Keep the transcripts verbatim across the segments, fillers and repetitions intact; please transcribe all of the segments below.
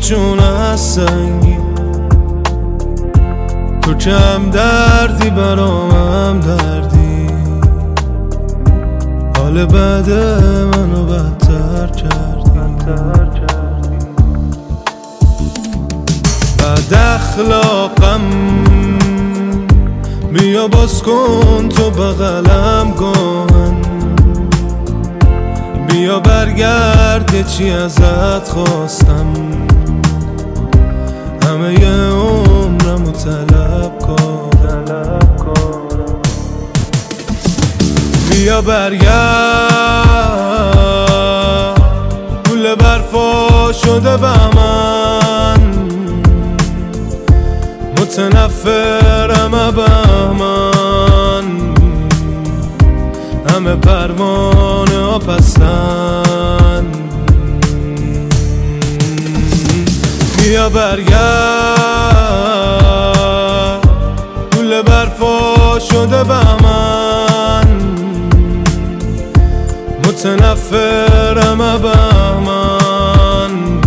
جون از سنگین، تو کم دردی برامم دردی، حال بد منو بدتر کردی. بد اخلاقم بیا باز کن تو بغلم کن، بیا برگرد یه چی ازت خواستم، همه ی عمرمو طلب کارم. بیا برگرد گل برفا شده به من، متنفرم بهمن، همه پروانه ها پستن. بیا برگرد گل برفا شده به من، متنفرم بهمن،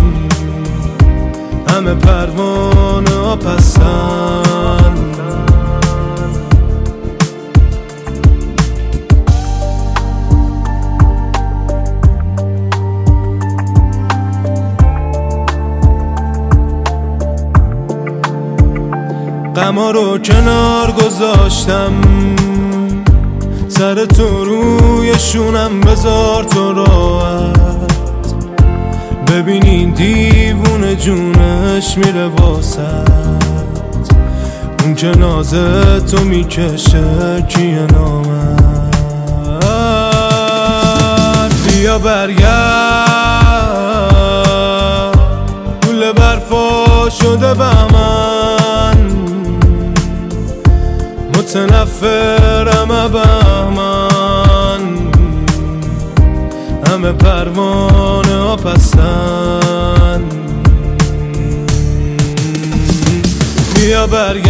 همه پروانه ها پستن. غما رو کنار گذاشتم، سر تو روی شونم بذار تو راحت، ببین این دیوونه جونش میره واسط، اون که نازه تو میکشه کیه نامد. بیا برگرد گل برفا شده به من، متنفرم بهمن، همه پروانه ها پستن. بیا برگرد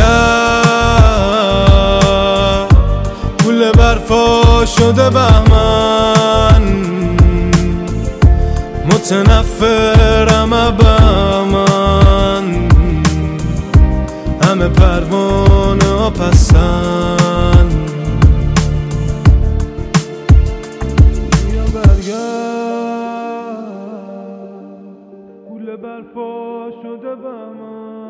گل برفا شده به من، متنفرم بهمن، همه پروانه ها پستن. بیا برگرد گل برفا شده به من،